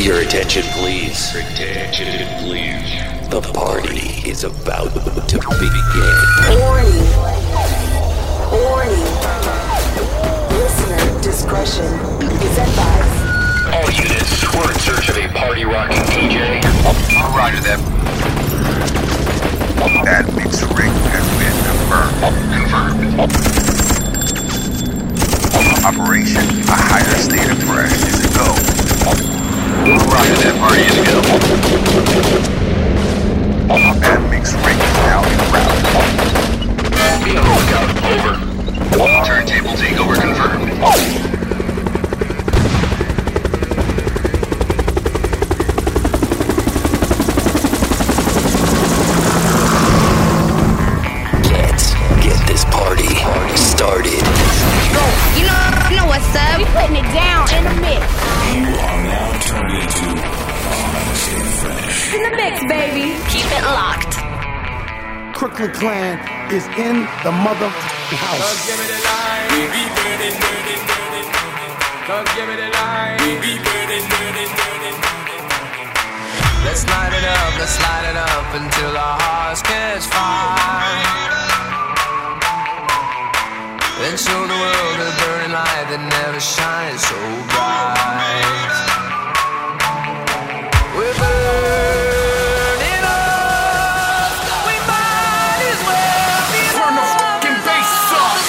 Your attention, please. Attention, please. The party is about to begin. Warning. Warning. Listener discretion is advised. All units, we're in search of a party-rocking DJ. Roger that. That mix ring has been confirmed. Operation, a higher state of pressure is a go. Roger that, party is a go. That mix ring is now en route. Be on the lookout, over. Turntable takeover confirmed. Started. You know what's up? We putting it down in the mix. You are now turned into Honest and Fresh. In the mix, baby. Keep it locked. Crooklyn Clan is in the mother house. Come give me the line. We be burning. Come give me the line. We be burning. Let's light it up until our hearts catch fire. And show the world a burning light that never shines so bright. We're burning up, we might as well be turn the fucking bass up.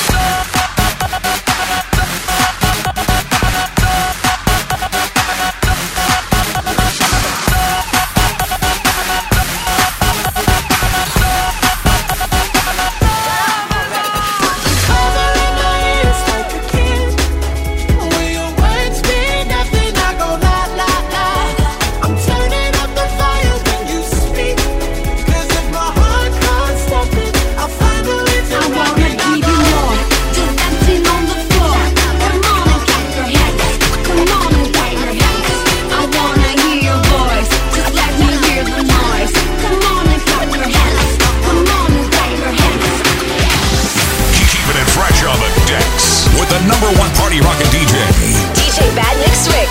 Number one party rockin' DJ. DJ Bad Nick Swick.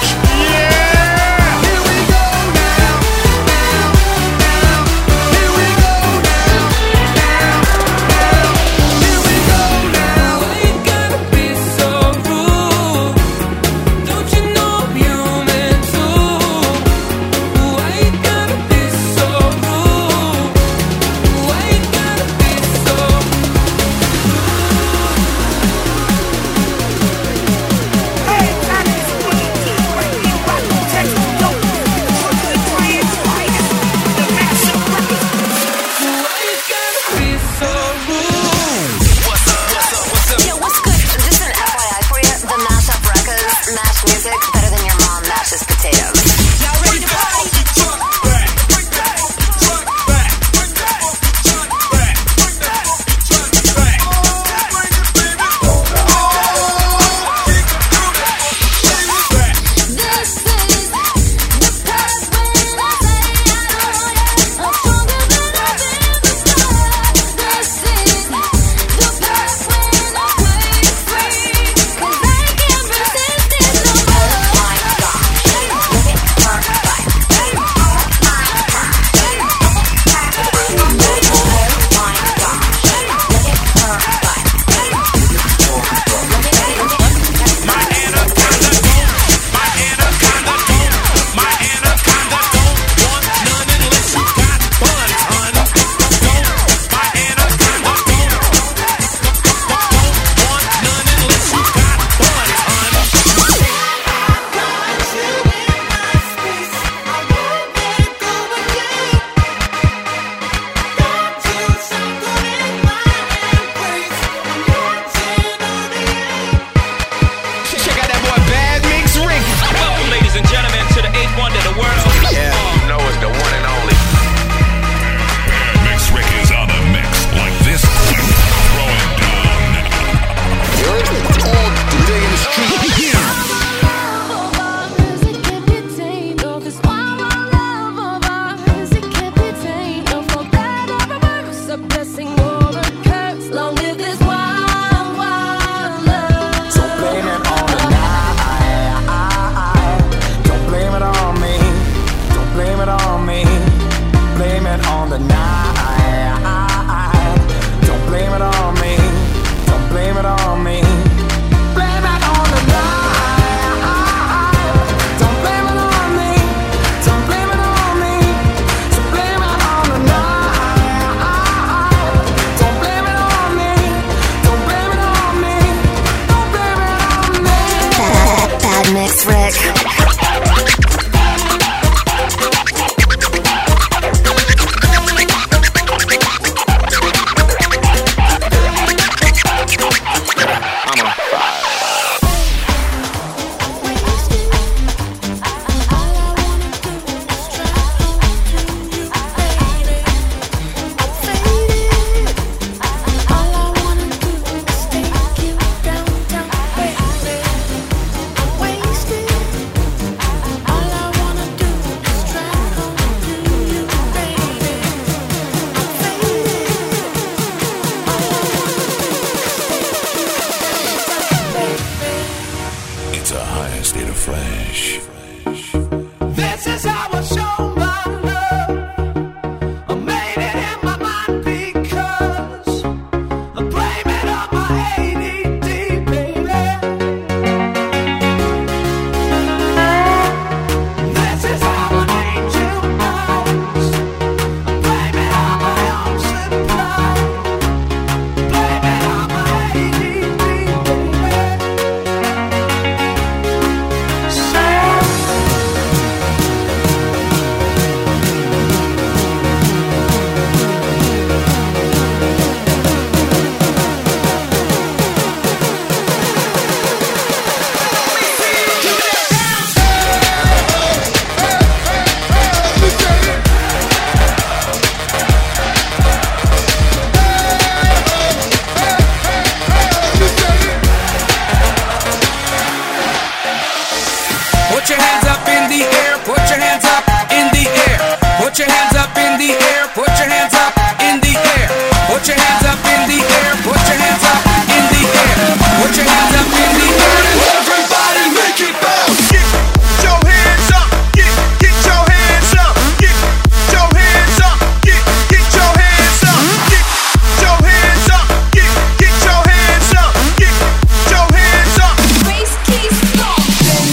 Put your hands up in the air. Put your hands up in the air. Put your hands up in the air. Put your hands up in the air. Put your hands up in the air. Put your hands up in the air. Put your hands up in the air. Everybody make it bounce. Get your hands up. Get your hands up. Get your hands up. Get your hands up. Get your hands up. Get your hands up. Get your hands up. Bass keys stomping.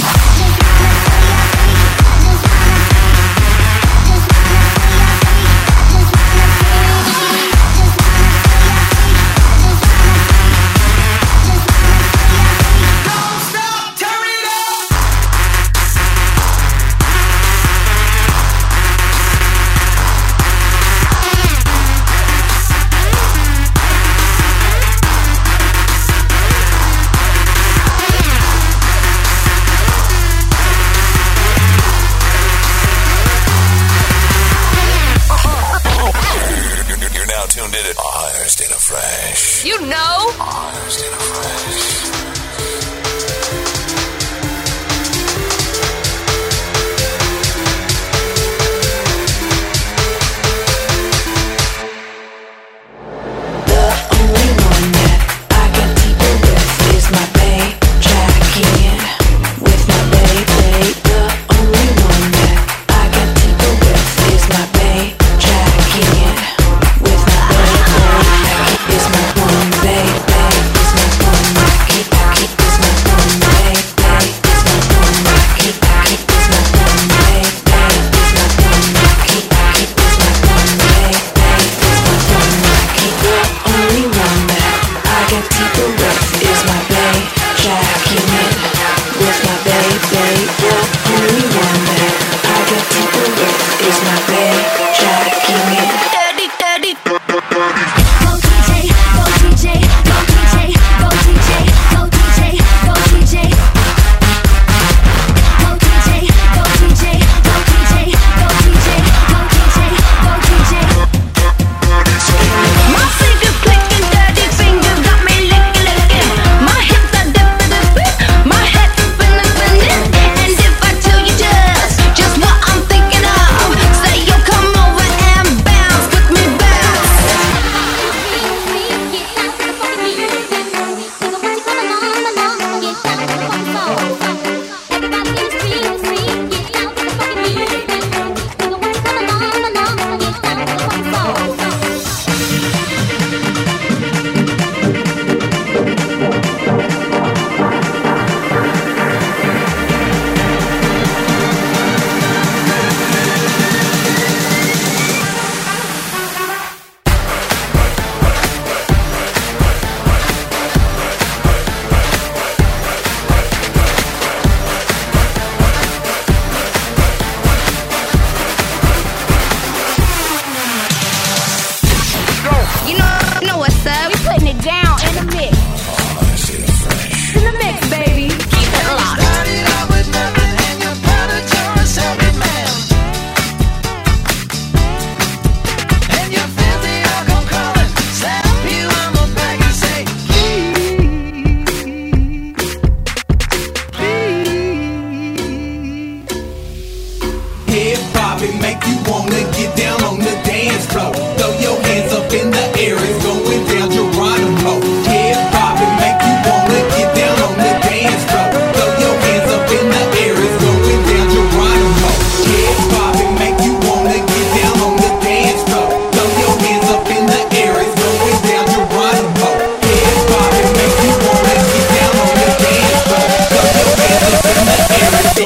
You're now tuned in to Higher State of Fresh. You know. Higher State of Fresh.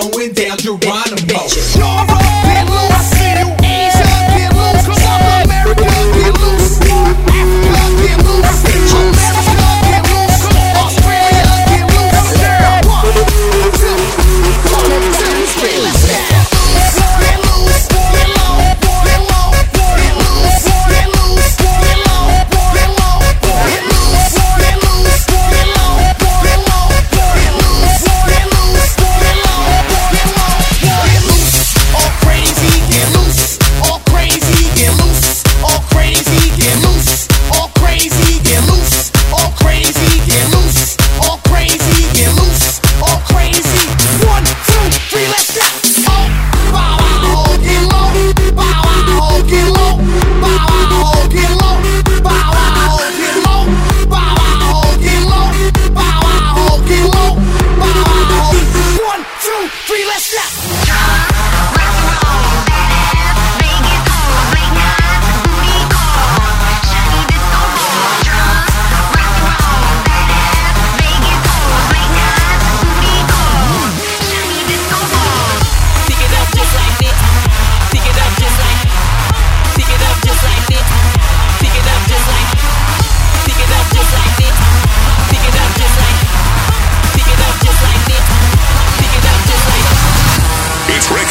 Geronimo. Nora, Peru, I see you. Asia, Peru, South America.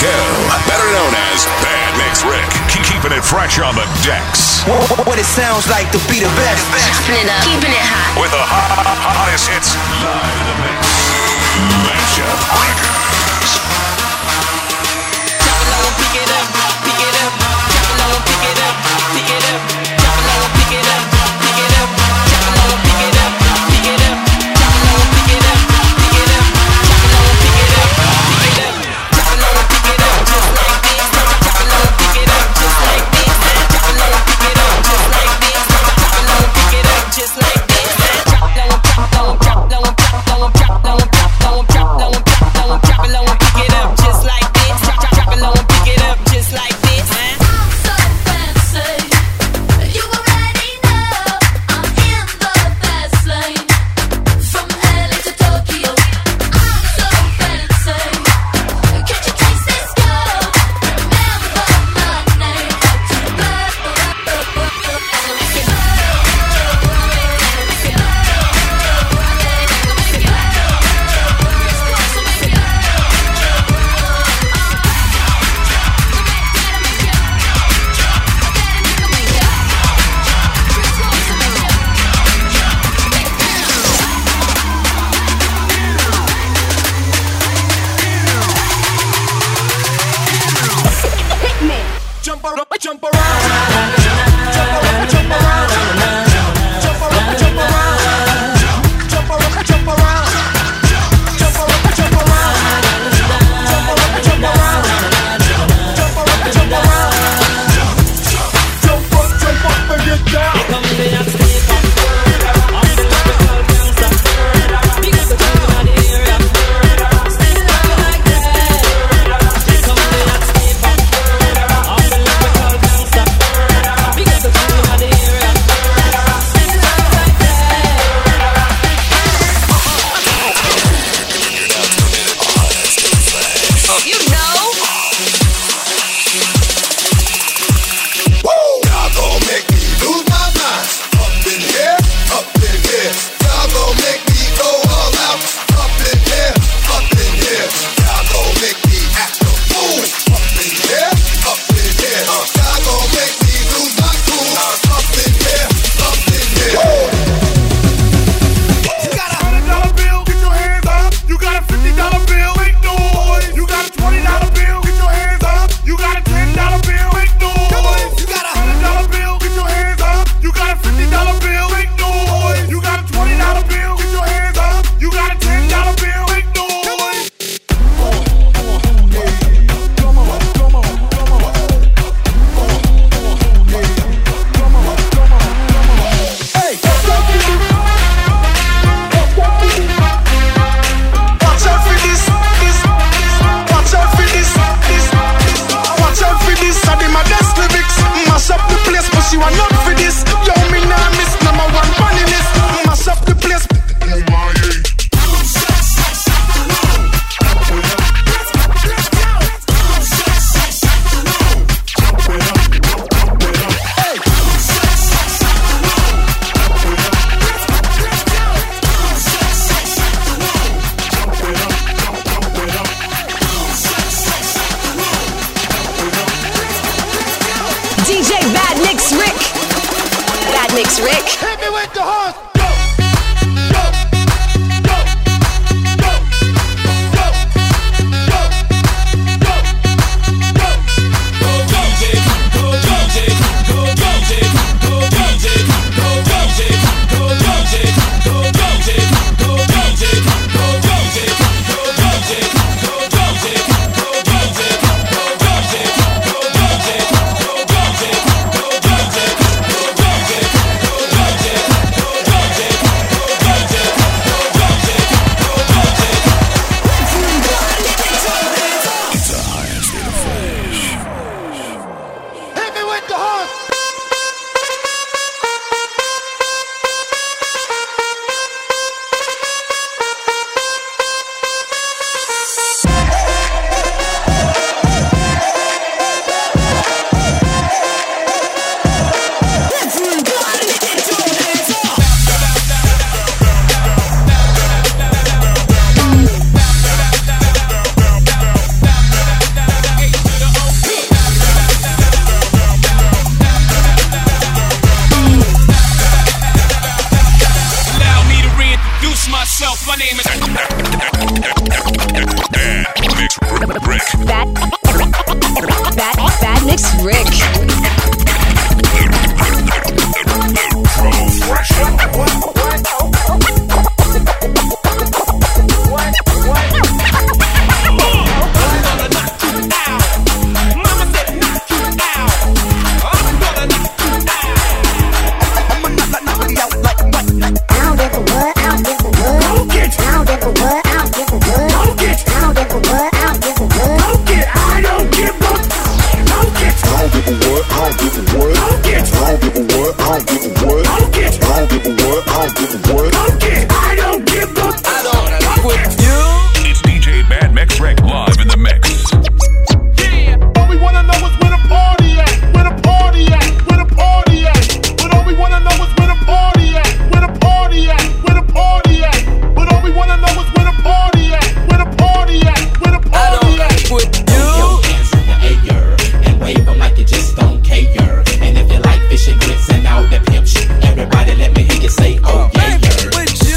better known as Bad Mix Rick, keeping it fresh on the decks. What it sounds like to be the best. Chopping it up, keeping it hot. With the hottest hits live in the mix. Mashup Records. Drop it low and pick it up, pick it up. Drop it low and pick it up, pick it up. Drop it low and pick it up, pick it up. Drop it low and pick it up, pick it up. Drop it low and pick it up, pick it up. Drop it low and pick it up, pick it up. Drop it low and pick it up, just like this. Drop it low and pick it up, just like this. Drop it low and pick it up, just like this. Drop it low and pick it up, just like this. Drop low and drop low and drop low and drop low and drop low and drop low and drop low and drop low and drop it low and pick it up, just like this. Drop it low and pick it up, just like this. I'm so fancy, you already know I'm in the fast lane. From LA to Tokyo, I'm so fancy. Can't you taste this girl? Remember my name. Jump around, jump around, jump around, jump around, jump around, jump around, jump around, jump around, jump around, jump around, jump around, jump around, jump around, jump around, jump up and get down. Here comes the next step up. I'm the typical gangster. Because the king of the area. Stay like that. Here comes the next step up. I'm the lyrical gangster. Because the king of the area. Stay like that. You know. Y'all gon' make me lose my mind. Up in here, up in here. Y'all gon' make me go all out. Up in here, up in here. Y'all gon' make me act a fool. Up in here, up in here. Y'all gon' make me lose my cool. Up in here, up in here. You got $100 bill, get your hands up. You got a $50 bill, make noise. You got a $20 bill, get your hands up. You got a $10 bill, make noise. You got a $100 bill, get your hands up. You got a $50 bill, make noise. You got a $20 bill, get your hands up. You got a $10 bill, make noise. Come on, come on, come on. Hey, watch out for this, this. Watch out for this, this. Watch out for this. I did my best lyrics. Mash up the place, but you are not for this. Yo, me nah miss #1 funny list. Mash up the place. DJ Bad Mix Rick. Bad Mix Rick. Hit me with the horse. Bad Mix Rick. It's DJ Bad Mix Rick live in the mix. All we wanna know is where the party at, where the party at, where the party at. But all we wanna know is where the party at, where the party at, where the party at. But all we wanna know is where the party at, where the party at, where the party at. With you. Your hands in the air and wave them like you just don't care. And if you like fish and grits and all that pimp shit, everybody let me hear you say, oh yeah. With you.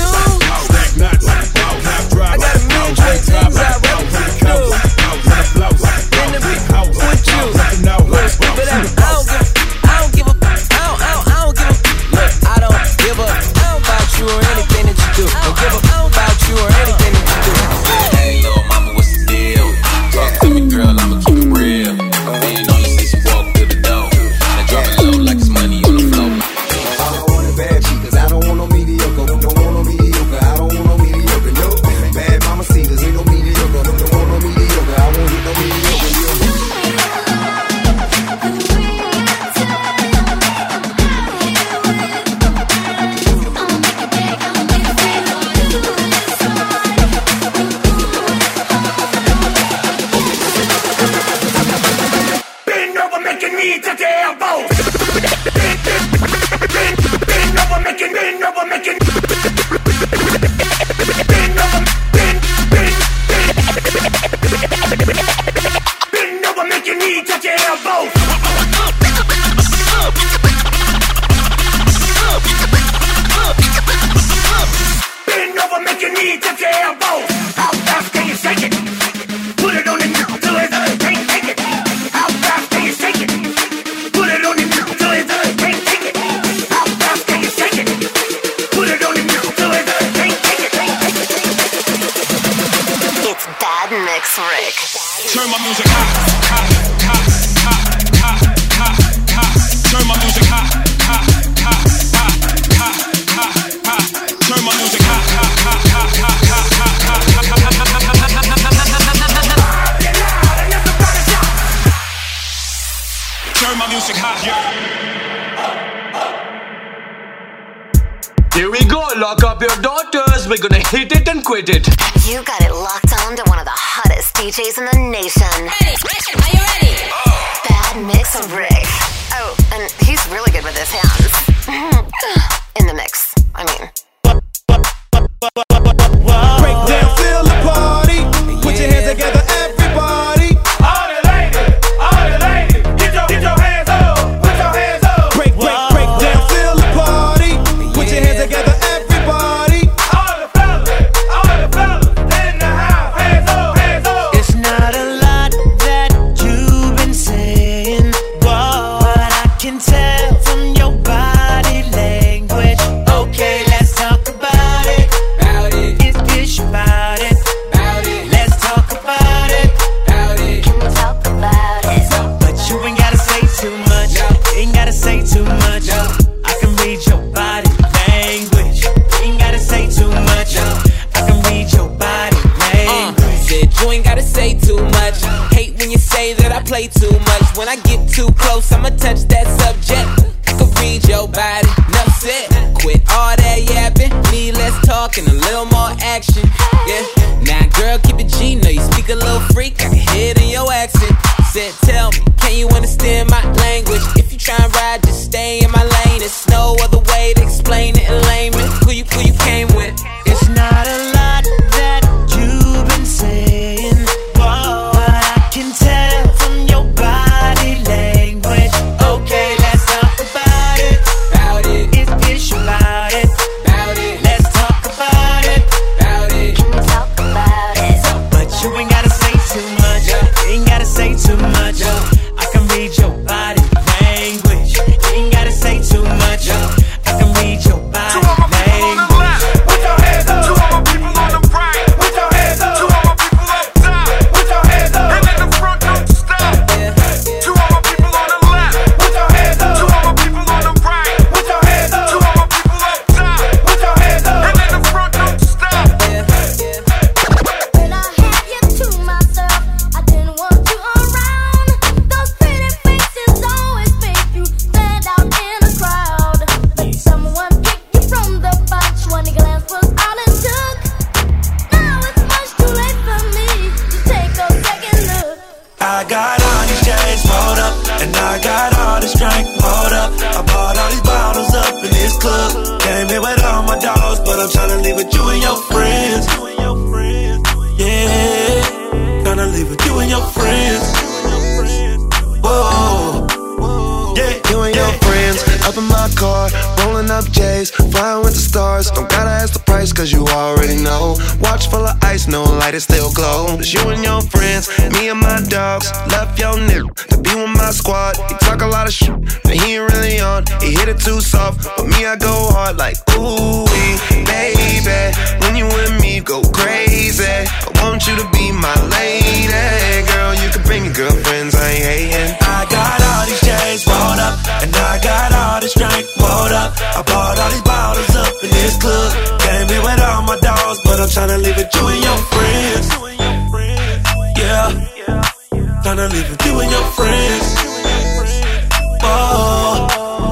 I got a million straight things I'd rather do. In the beat with you. Look, but I don't give a. Look, I don't give a about you or anything that you do. Don't give a about you or anything that you do. Hey, little mama, what's the deal? Talk to me, girl, I'ma keep it real. Being on you, say she walk through the door. Now drop it low like it's money on the floor. I don't want a bad chick, cause I don't want no mediocre. Don't want no mediocre, I don't want no mediocre. No, bad mama cedars, ain't no mediocre. Don't want no mediocre, I won't hit no mediocre. Bend over, make your knee touch your elbow. Bend over, make your bend over, make your bend over, bend over, make your knee touch your elbow. Bend over, make your knee touch your elbow. How fast can you shake it? Put it on the ground till it's can't take it. How fast can you shake it? Put it on the ground till it's can't take it. How fast can you shake it? Put it on the ground till it's can't take it. It's Bad Mix Rick. Turn my music high, high, high, high, high, high, high. Turn my music high, high, high, high, high, high, high. Turn my music high, high, high, high, high, high, high. Turn my music high. Here we go, lock up your daughters. We're gonna hit it and quit it. You got it locked on to one of the hottest DJs in the nation. Ready? Are you ready? Bad Mix Rick. Oh, and he's really good with his hands. In the mix, I mean. Break down, feel the party. Put your hands together, everybody. All the ladies, get your hands up, put your hands up. Break down, feel the party. Put your hands together, everybody. All the fellas in the house, hands up, hands up. It's not a lot that you've been saying, but I can tell from your body language. Okay, let's talk about it. It's about it. Let's talk about it. Can we talk about it? But you ain't gotta say too much. Ain't gotta say too much. I can read your body language. Ain't gotta say too much. I can read your body language. Said you ain't gotta say too much. Hate when you say that I play too much. When I get too close, I'ma touch that subject. I can read your body, enough said. Quit all that yapping, need less talk and a little more action. Yeah, now girl, keep it G, know you speak a little freak. I can hear it in your accent. Said, tell me, can you understand my language? If you try and ride, just stay in my lane. There's no other way to explain it in layman. Who you came with? It's not a lot that you've been saying, but I can tell from your body language. Okay, let's talk about it. It's about it. Let's talk about it. Can we talk about it? But you ain't gotta say too much. say too much. I can read your body language. You ain't gotta say too much. I can read your body language. Put your hands up. To all my people on the right. Put your hands up. To all my people up top. Put your hands up. And in the front, don't stop. To all my people on the left. Put your hands up. To all my people on the right. Put your hands up. To all my people up top. Put your hands up. And in the front, don't stop. When I had you to myself, I didn't want you around. Those pretty faces always make you stand out in a crowd. But someone picked you from the bunch. One glance was all it took. Now it's much too late for me to take a second look. I got all these chains rolled up, and I got all this drink rolled up. I bought all these bottles up in this club. Came here with all my dogs, but I'm tryna leave with you and your friends. Yeah, tryna leave with you and your friends. Whoa, yeah, You and your friends up in my car, rolling up J's, flying with the stars. Don't gotta ask the price, cause you already know. Watch full of ice, no light, it still glow. It's you and your friends, me and my dogs. Left your nigga to be with my squad. He talk a lot of shit, but he ain't really on. He hit it too soft, but me, I go hard like ooh-wee, baby. When you with me, go crazy. I want you to be my lady. Girl, you can bring your girlfriends, I ain't hating. I got all these chains rolled up, and I got all this drink rolled up. I bought all these bottles up in this club. Came here with all my dogs, but I'm tryna leave with you and your friends. Yeah, tryna leave with you and your friends. Oh.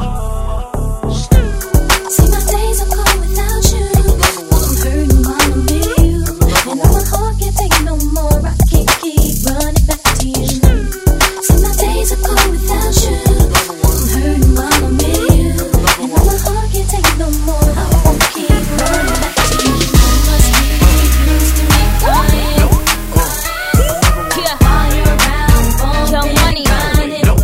See, my days are cold without you. I'm hurting while I'm with you. And now my heart can't take no more. I can't keep running back to you. See, my days are cold without you. I'm hurting while I'm with you. And now my heart can't take no more. I won't keep running back to you. You must be used to me crying. Young money, I'm leaving you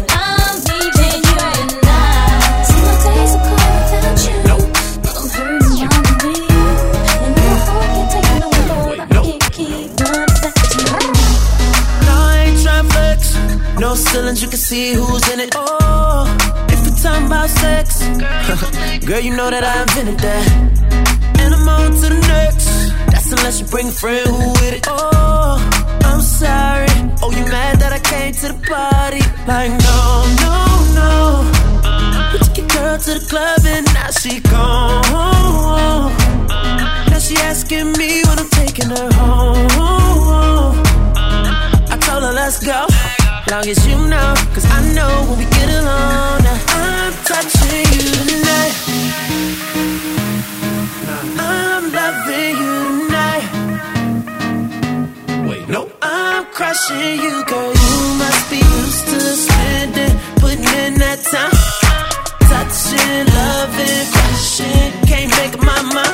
tonight. See, my days are cold without you. I'm hurting while I'm with you. And now my heart can't take no more. I can't keep running back to you. No, I ain't tryna flex. No ceilings, you can see who's in it. Oh, if we're talking about sex, girl, you know that I invented that. And I'm on to the next. That's unless you bring a friend who with it. Oh, I'm sorry. Oh, you mad that I came to the party? Like, no, no, no. We took your girl to the club and now she gone. Now she asking me when I'm taking her home. I told her let's go, long as you know, cause I know when we get along. Now I'm touching you tonight, I'm loving you tonight. Wait, no, I'm crushing you, girl. You must be used to spending, putting in that time, touching, loving, crushing. Can't make up my mind.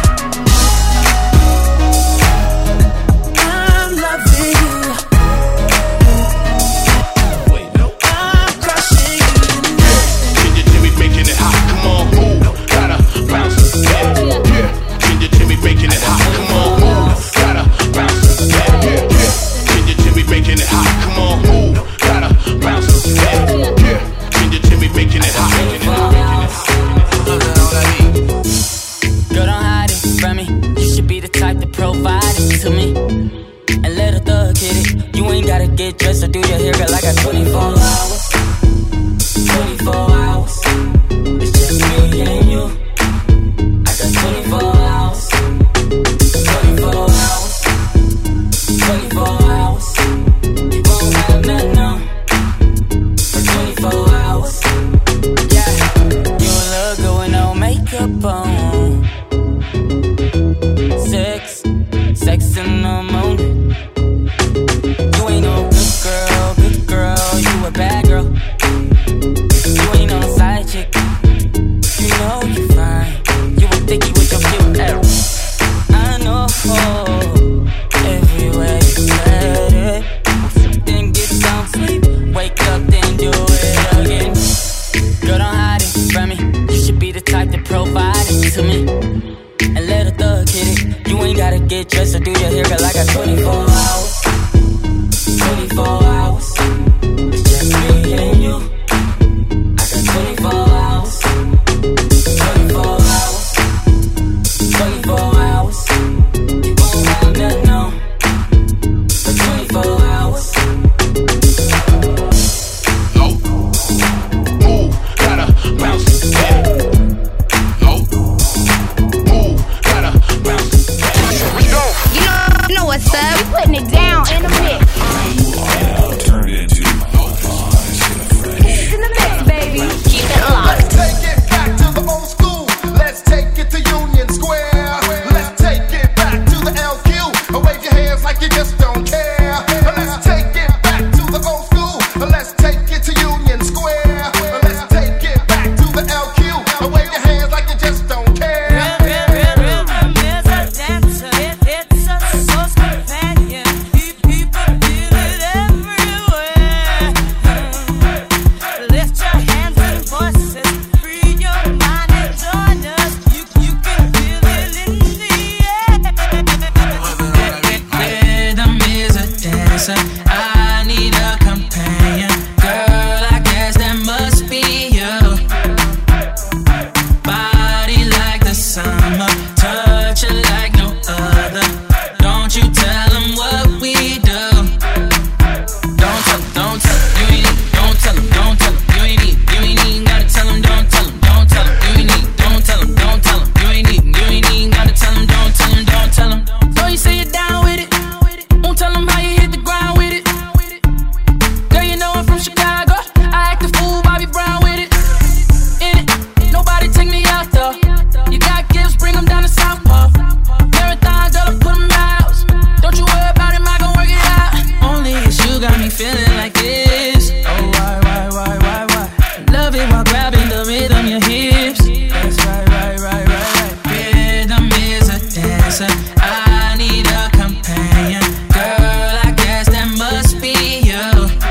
I'm loving you. Wait, no, I'm crushing you tonight. Can you Jimmy making it hot? Come on, move. Gotta bounce. Yeah. Can you Jimmy making it hot? Come on, move. Gotta bounce. Yeah. Can you Jimmy making it hot? Come on, move. Gotta bounce. Yeah. Can you Jimmy making it hot? Girl, don't hide it from me. You should be the type to provide it to me. And let a thug hit it. You ain't gotta get dressed or do your hair, girl. I got 24 hours. 24 hours. It's just me and you. I got 24 hours. 24 hours. 24 hours. You won't have nothing on for 24 hours. Yeah, you look good with no makeup on. Sex in the morning. You ain't no good girl, you a bad girl. You ain't no side chick. You know you fine. You a thicky with your cute ass. I know. Everywhere you said it. Then get some sleep. Wake up, then do it again. Girl, don't hide it from me. You should be the type to provide it to me. And let a thug hit it. You ain't gotta get dressed or do your hair, girl. I got 24 hours. 24 hours. it like this. Oh, why? Love it while grabbing the rhythm, your hips. That's right. Rhythm is a dancer. I need a companion. Girl, I guess that must be you.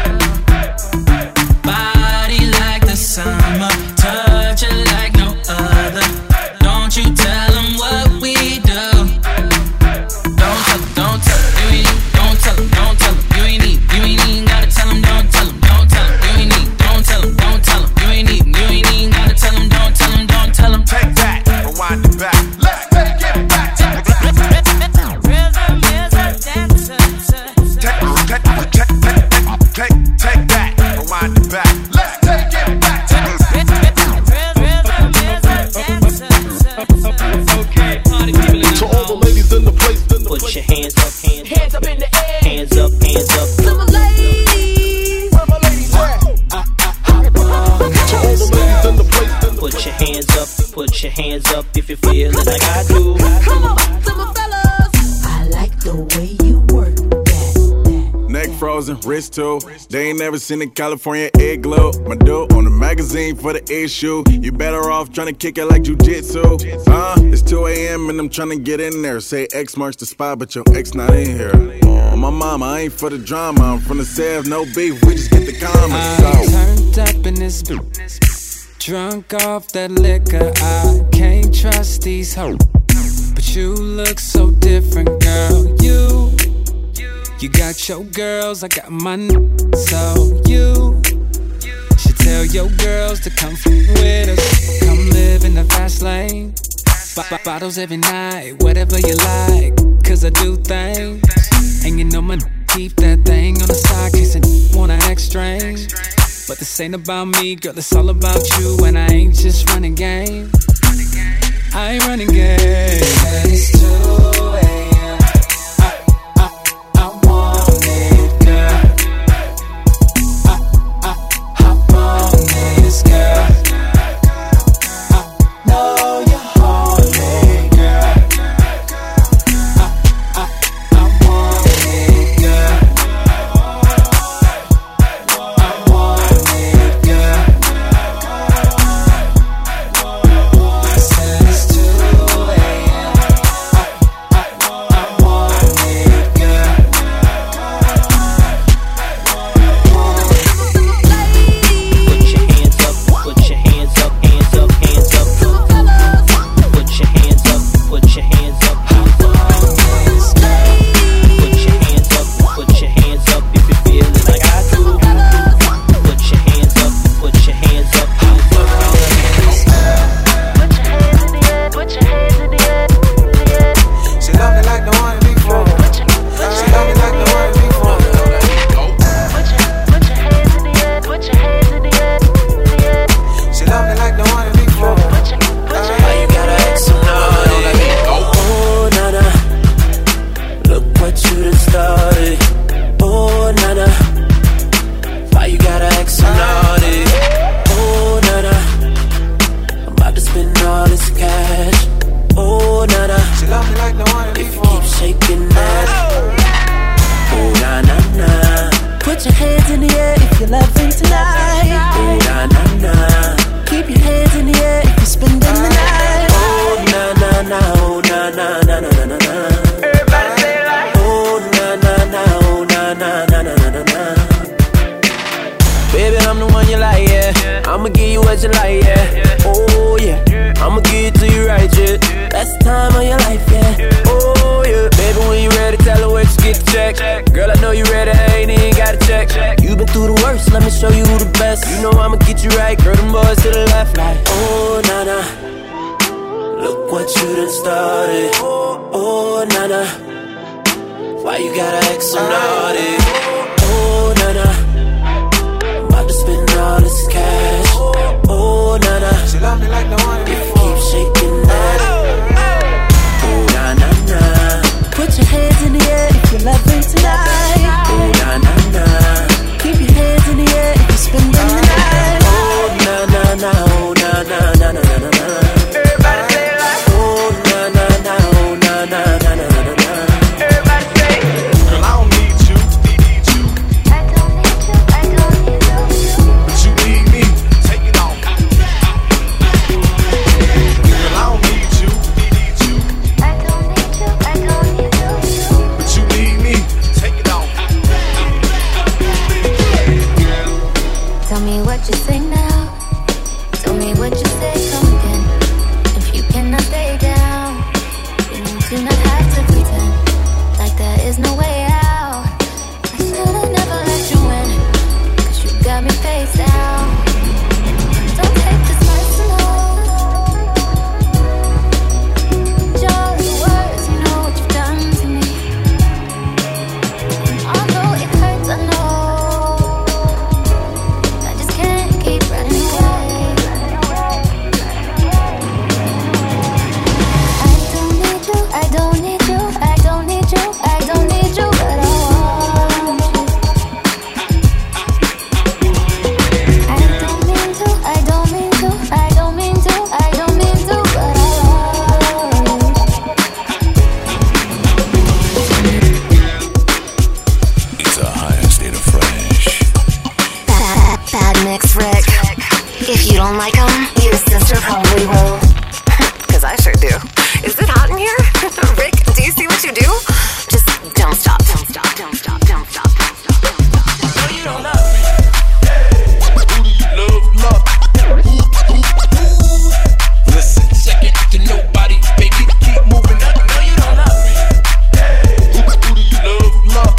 Body like the summer, touch it like no other. Don't you tell them what we do. Don't tell them, you ain't need. Don't tell them, you ain't need. You ain't even gotta tell them, don't tell them, you ain't need. Don't tell them, you ain't need. You ain't even gotta tell them, don't tell them. Take that, rewind it back. Let's take it back. Rhythm is a dancer. Take that, rewind it back. Let's take it back. Rhythm is a dancer. Okay, party people in To all the ladies in the place, Put your hands up, hands up in the air. Hands up. To my ladies. where my ladies at? To all the ladies in the place, Put your hands up if you feel it like I do. Come on, to my fellas. I like the way you work that. Neck frozen, wrist too. They ain't never seen a California egg glow. My dude on the magazine for the issue. You better off trying to kick it like jujitsu. It's 2 a.m. and I'm trying to get in there. Say X marks the spot, but your ex not in here. Oh, my mama, I ain't for the drama. I'm from the Sev, no beef. We just get the comments. Turned up in this booth, drunk off that liquor. I can't trust these hoes, but you look so different, girl. You got your girls, I got mine. So you should tell your girls to come with us. Come live in the fast lane. Bottles every night, whatever you like. Cause I do things, and you know my keep that thing on the side, case I wanna act strange. But this ain't about me, girl, it's all about you. And I ain't just running game, I ain't running game. And it's 2 a.m. I want it, girl. Hop on this, girl. I know you're horny, girl. I want it, girl. I want it, girl. I said it's 2 a.m. I want it, girl. Put your hands up, hands up. Put your hands up, put your hands up. Put your hands up if you feel it like I do. Put your hands up, put your hands up. Put your hands in the air. She love me like the one before. She love me like the one before. Put your hands in the air. Put your hands in the air. She love me like the one before. Why you gotta act so naughty? Oh, nana, Look what you done started. oh, nana, Why you gotta act so naughty? oh, nana, I'm about to spend all this cash. Oh, nana, She love me like the one if you before. keep shaking that. Oh, na na na. Put your hands in the air if you're loving tonight. Oh, na na na. Keep your hands in the air if you're spending the night. Oh, na na na. Oh, na na na na na na. Everybody say it like. Oh, na na na. Oh, na na na na na na. Baby, I'm the one you like, yeah. I'ma give you what you like, yeah. Oh, yeah. I'ma give it to you right, yeah. Best time of your life, yeah. Oh, yeah. Baby, when you ready, tell her where to get the check. Girl, I know you ready, I ain't even gotta check. You been through the worst, let me show you the best. You know I'ma get you right, girl, them boys to the left, like. Oh, nana, look what you done started. Oh, nana, Why you gotta act so naughty? oh, nana, I'm about to spend all this cash. Oh, nana, She love me like the one if you before. keep shaking that. Oh, na na na. Put your hands in the air if you're loving tonight. Oh, na na na. Keep your hands in the air if you're spending the night. Oh, na na na. Oh, na na na na na na. Everybody say it like. Oh, na na na. Oh, na na na na na na. Everybody say. Girl, I don't need you. what you say now. Tell me what you say, come again. If you cannot stay down, then you do not have to pretend like there is no way out. I should've never let you in, 'cause you got me face down. Don't take this personal. Just words, you know what you've done to me. And although it hurts, I know I just can't keep running away. I don't need you, I don't need you, I don't need you, I don't need you, but I want you. I don't mean to, I don't mean to, I don't mean to, I don't mean to, but I want you. It's a higher state of fresh. Bad mix, Rick. If you don't like them, your sister probably will. 'Cause I sure do. Is it hot in here? Rick, do you see what you do? Just don't stop, don't stop, don't stop, don't stop, don't stop, don't stop. No, you don't love me. Who do you love? Listen, second to nobody, baby, keep moving up. No, you don't love me. Who do you love?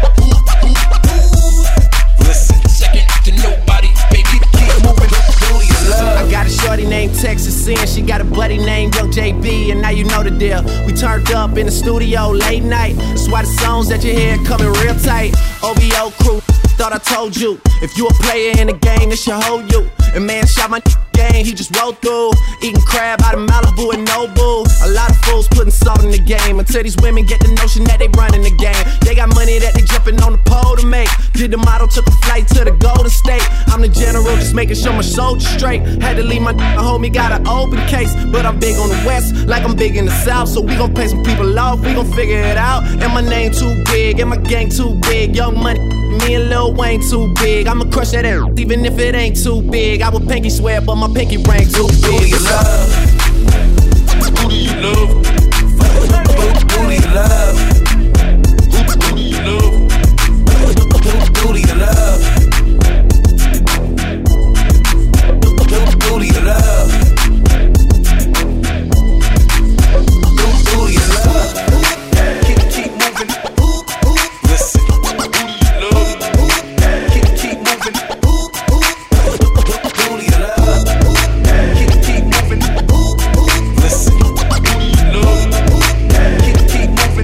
Listen, second to nobody, baby, keep moving up. Who do you love? I got a shorty named Texas Sin. She got a buddy named Young JB, and now you know the deal. We turned up in the studio late night. That's why the songs that you hear coming real tight. OVO crew, thought I told you. If you a player in the game, this should hold you. And man shot my game, he just rolled through. Eating crab out of Malibu and Nobu. A lot of fools putting salt in the game until these women get the notion that they running the game. They got money that they jumping on the pole to make. Did the model, took a flight to the Golden State. I'm the general, just making sure my soldiers straight. Had to leave my homie, got an open case. But I'm big on the west, like I'm big in the south. So we gon' pay some people off, we gon' figure it out. And my name too big, and my gang too big. Young Money, me and Lil Wayne too big. I'ma crush that air, even if it ain't too big. I would pinky swear, but my pinky ring too big. Who do you love? Who do you love? Who do you love? Who do you love? Who do you love? Who do you love? Who do you love? Keep moving. Listen. Who do you love? Keep moving. Who do you love? Keep moving. Listen. Who do you love? Keep moving.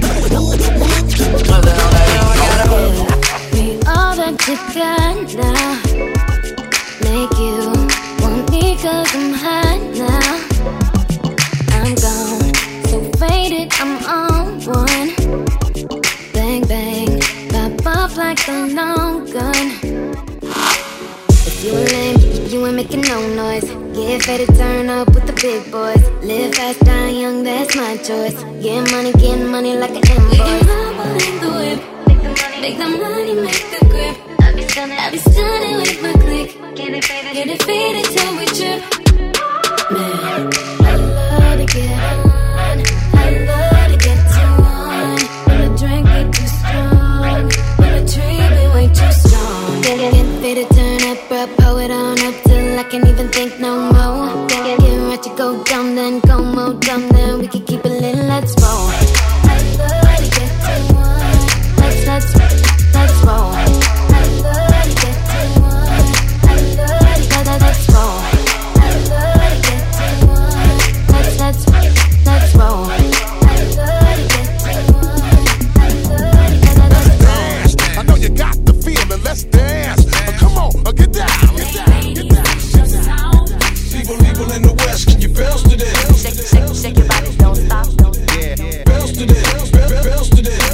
We all that you got now. Make you want me 'cause I'm hot now. I'm gone, so faded, I'm on one. Bang, bang, pop off like a long gun. If you a lame, you ain't making no noise. Get ready to turn up with the big boys. Live fast, die young, that's my choice. Get money like an invoice. In the whip, make the money, make the grip. I be stunning with my click. Get it faded till we trip. Man, I love to get on. I love to get to one. When the drink get too strong, when the tree be way too strong. Get faded, turn up, bro, pull it on up till I can't even think no more. Get right to go dumb, then go more dumb, then we can keep it lit, let's roll. I love to get to one. Let's roll. I love to get to one. I love to let's roll. I love to get to one. Let's roll. I love to get to one. I love to let's dance. I know you got the feeling. Let's dance. Come on, get down. Get down. Get down. People in the West, can you bounce to this? Shake your body, don't stop. Bounce to this. Bounce to this.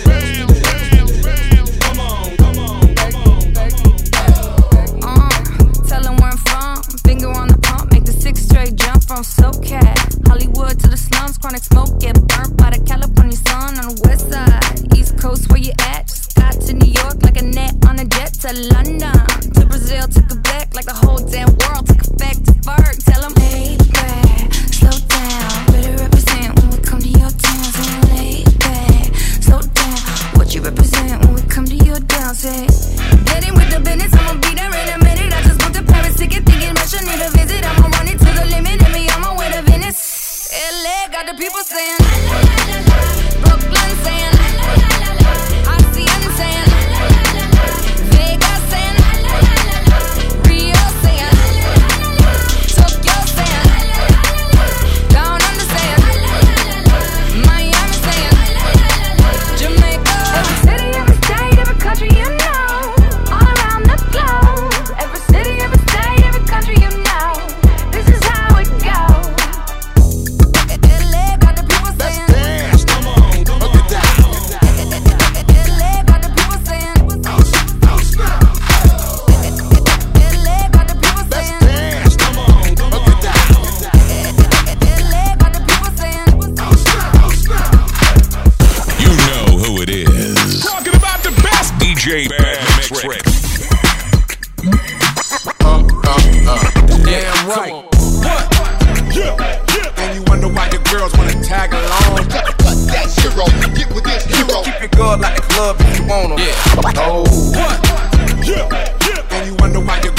Tell them where I'm from. Finger on the pump, make the 6 straight jump from SoCal. Hollywood to the slums, chronic smoke, get burnt by the California sun on the west side. East Coast, where you at? Just got to New York like a net on a jet to London. To Brazil, took a back like the whole damn world took effect to Ferg. Tell them, hey, back, slow down. Better represent when we come to your town. So lay back, slow down. What you represent when we come to your town? Say, getting with the business, I'ma be there in a minute. I just booked a pair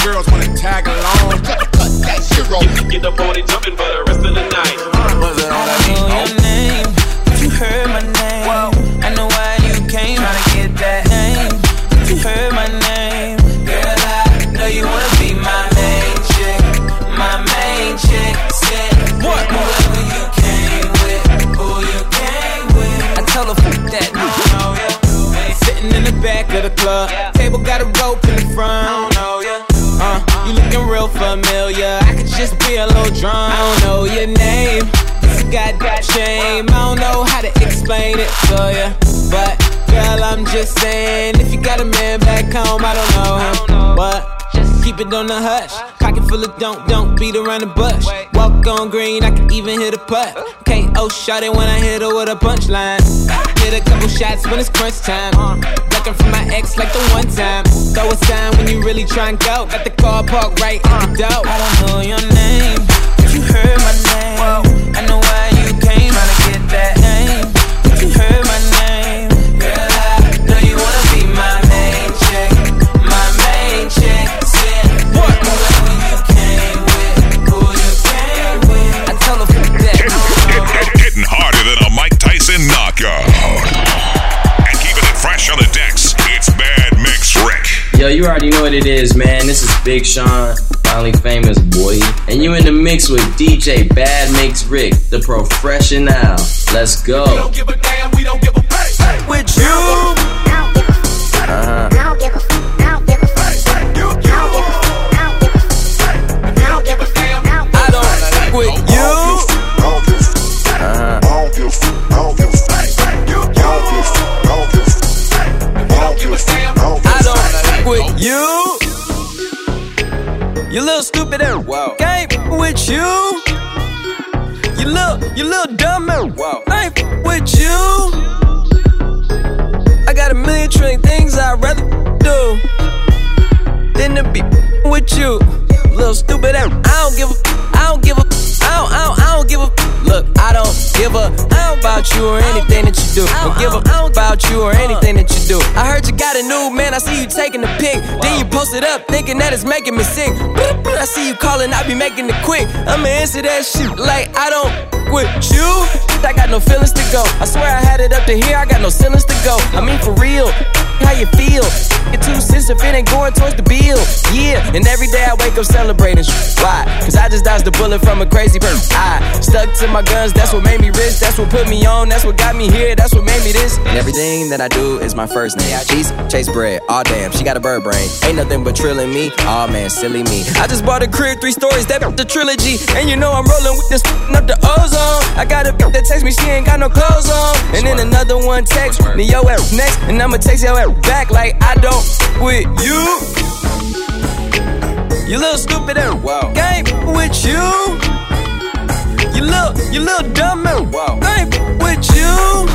girls wanna tag along. Cut that zero. Get the party jumping for the rest of the night. Was it all I know your name? But you heard my name. Whoa. I know why you came. Tryna get that name. But you heard my name. Girl, I know you wanna be my main chick. My main chick. Said what? Whoever you came with, who you came with. I tell her fuck that. No, yeah. Sitting in the back of the club. Table got a rope in the front. I don't know ya. You looking real familiar. I could just be a little drunk. I don't know your name. It's a goddamn shame. I don't know how to explain it to ya. But girl, I'm just saying, if you got a man back home, I don't know him. But just keep it on the hush. Pocket full of don't beat around the bush. Walk on green, I can even hit a putt. KO shot it when I hit her with a punchline. Hit a couple shots when it's crunch time. Ducking from my ex like the one time. Throw a sign when you really try and go. Got the car parked right at the door. I don't know your name, but you heard my name. I know why you came, tryna get that name. But you heard my name. Girl, I know you wanna be my main chick. My main chick. Said what? Whoever you came with, who you came with. I tell her fuck that. Hitting harder than a Mike Tyson knockout. And keeping it fresh on the decks, it's Bad Mix Rick. Yo, you already know what it is, man. This is Big Sean, finally famous, boy. And you in the mix with DJ Bad Mix Rick, the professional. Let's go. We don't give a damn, we don't give a hey. With you. Uh-huh. I don't with you. Uh-huh. I don't with you. You little stupid and game with you. You little dumb and I ain't with you. I got a million trillion things I'd rather do than to be with you. Little stupid and I don't give a look, I don't give a about you or anything that you do. Don't give a about you or anything that you do. I heard you got a new man, I see you taking the pic. Then you post it up thinking that it's making me sick. I see you calling, I be making it quick. I'ma answer that shit like I don't with you. I got no feelings to go. I swear I had it up to here, I got no ceilings to go. I mean for real, how you feel? Get 2 cents if it ain't going towards the bill. Yeah, and every day I wake up celebrating. Why? Cause I just dodged a bullet from a crazy bird. I stuck to my guns, that's what made me rich. That's what put me on, that's what got me here. That's what made me this. And everything that I do is my first name. Chase bread, aw damn, she got a bird brain. Ain't nothing but trilling me, aw man, silly me. I just bought a crib, 3 stories, that the trilogy. And you know I'm rolling with this up the ozone. I got a that text me, she ain't got no clothes on. And then another one text me, yo ass next. And I'ma text your ass back like I don't with you. You little stupid and game with you. You little dumb and game with you.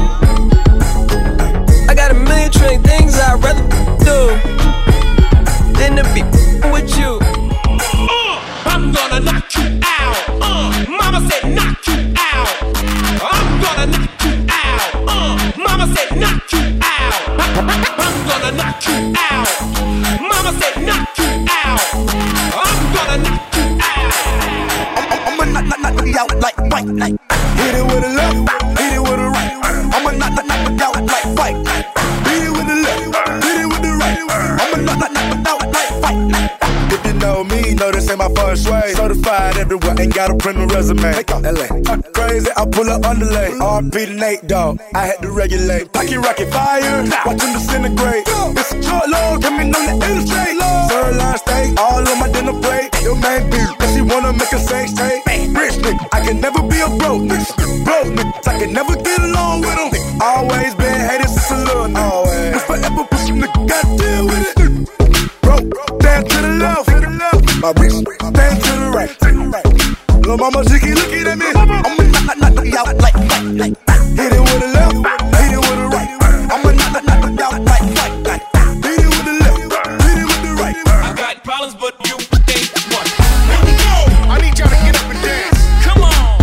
I got a million trillion things I'd rather do than to be with you. I'm gonna knock you out. Mama said knock you out. I'm gonna knock you out. Mama said knock you out. I'm gonna knock you out. Mama said knock you out. I'm gonna knock you out. I'ma knock you out like fight night. Hit it with a left, hit it with a right. I'ma knock you out like fight night. Hit it with the left, hit it with the right. I'ma knock you out like fight night. If you know me, know this ain't my first way. Certified everywhere, ain't got a print a resume. LA, crazy, I pull up underlay. RP to Nate, dog, I had to regulate. Pocket rocket fire, watch them disintegrate. It's a short load, coming on the interstate. Third line steak, all on my dinner plate. Your main beat, cause she wanna make a sex tape. Rich nigga, I can never be a broke nigga. Broke niggas, I can never get along with them. Always been hated since a little nigga. Always. But forever push a nigga, gotta deal with it. Stand to the left, my wrist, stand to the right. Little mama, she keep looking at me. I'ma knock you out like hit it with the left, hit it with the right. I'ma knock you out like hit it with the left, hit it with the right. I got problems, but you ain't one. Here we go. I need y'all to get up and dance. Come on.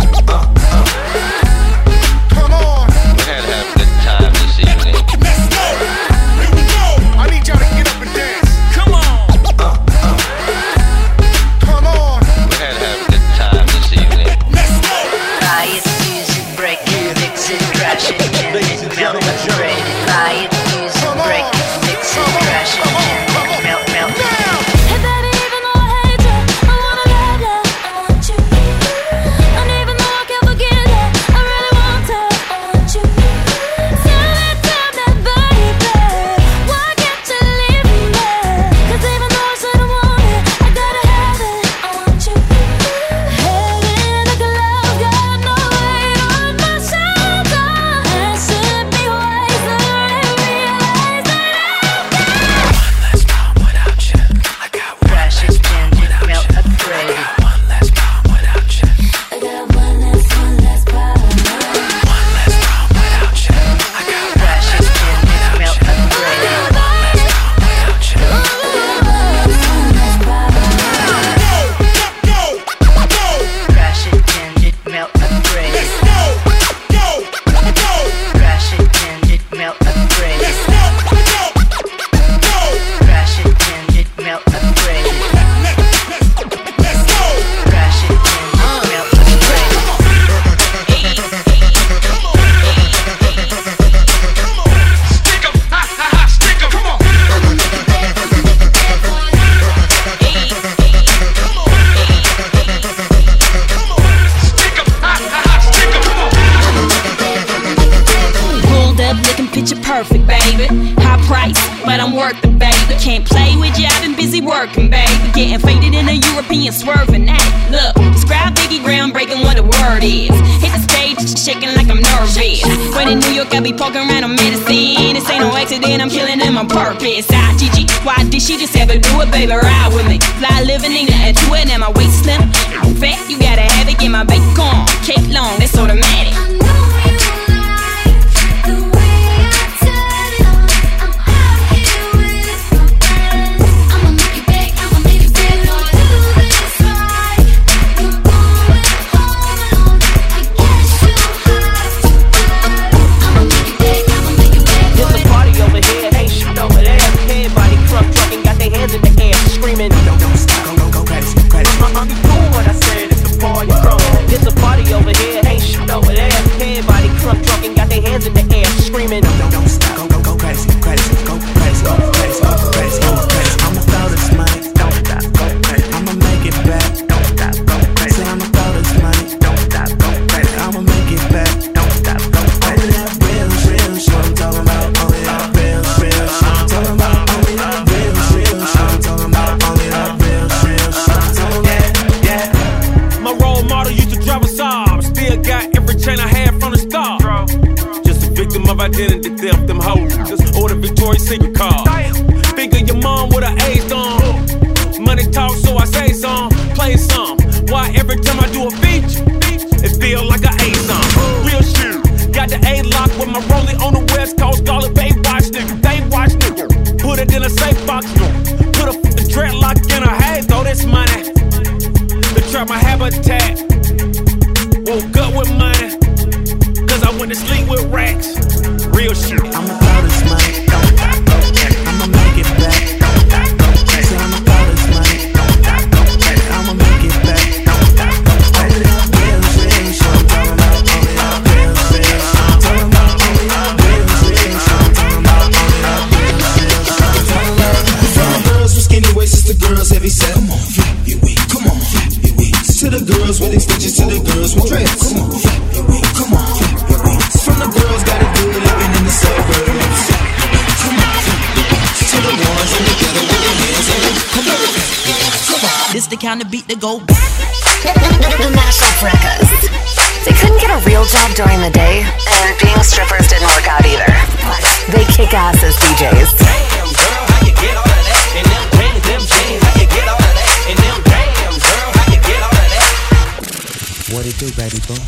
Come on. We had to have a good time this evening. Let's go. Here we go. I need y'all to get up and dance. Come on. Birkin bag. We getting faded in a European swerving that. Look, describe Biggie groundbreaking what the word is. Hit the stage, shaking like I'm nervous. When in New York, I be poking around on medicine. This ain't no accident, I'm killing them on purpose. GG, why did she just ever do it, baby? Ride with me. Fly living ain't nothing to it, and my waist slim. Fat, you gotta have it, get my bacon. Cake long, that's automatic. It's a party over here, hey, shoot over there. Everybody crunk drunk and got their hands in the air, screaming. Don't stop, go crazy, crazy, go crazy, go crazy, go crazy, go crazy. I'ma throw this money, don't stop, go crazy. I'ma make it back, don't stop, go crazy. I'ma throw this money, don't stop, go crazy. I'ma make it back, don't stop, go crazy. Only that real shit I'm talking about. Only that real shit I'm talking about. Only that real shit I'm talking about. Only that real shit I'm talking about. Yeah. My role model used to drive a Saab. Still got every chain I had from the start. Just a victim of identity theft. Them hoes just order Victoria's Secret card. Figure your mom with her AIDS on. Money talk, so I say some, play some. Why every time I do a feature, it feel like an A song. Real shit. Got the A lock with my rolling on the West Coast. Call it Baywatch nigga, they watch nigga. Put it in a safe box. Put a dreadlock in her head. Throw this money. To try my habitat. Woke up with money, cause I went to sleep with racks. Real shit. I'ma throw this money, I'ma make it back. Say I'ma throw this money, I'ma make it back. Only that real shit I'm talking about. Only that real shit I'm talking about. Only that real shit I'm talking about. Only that real shit I'm talking about. From the girls with skinny waists to the girls heavy set. Come on, flap your weight. Come on, flap your weight. To the girls with extensions, to the girls with dreads. Come on, flap your weight. Come on, flap your weight. From the girls got it good living in the suburbs. Come on, flap your weight. To the ones in the ghetto with their hands on it. Come on, come on. This the kind of beat that go back. The Mashup Records. They couldn't get a real job during the day, and being strippers didn't work out either. But they kick ass as DJs. Damn, girl, how you get all of that? And them chains, how you get all of that? And them damn, girl, how you get all of that? What it do, baby boy?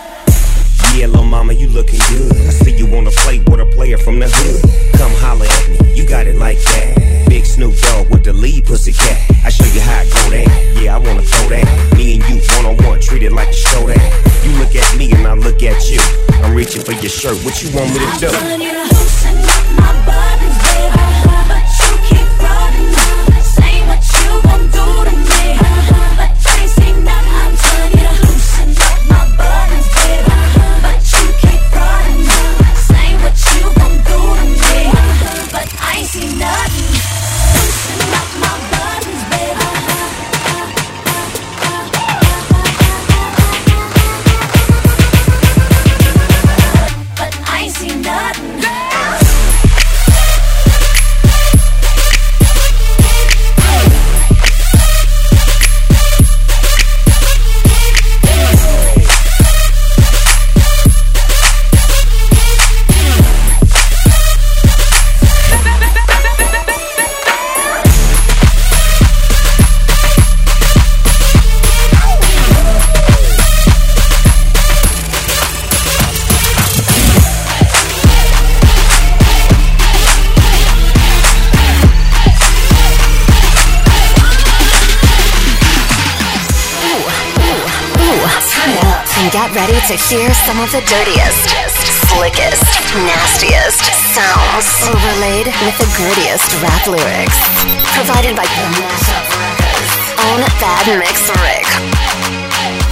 Yeah, little mama, you looking good. I see you on the plate with a player from the hood. Come holler at me, you got it like that. Big Snoop Dogg with the lead pussycat. I show you how it go down. Yeah, I wanna throw that. Me and you one-on-one, treat it like a show that. You look at me and I look at you. I'm reaching for your shirt, what you want me to do? Telling you to loosen up my buttons, baby, but you keep running. Say what you gon' do to me, but I ain't seen nothing. I'm telling you to loosen up my buttons, baby, but you keep running. Say what you gon' do to me, but I ain't seen nothing. Loosen up my buttons, baby. But I ain't seen nothing. Get ready to hear some of the dirtiest, slickest, nastiest sounds overlaid with the grittiest rap lyrics. Provided by the Mashup Records' own Bad Mix Rick.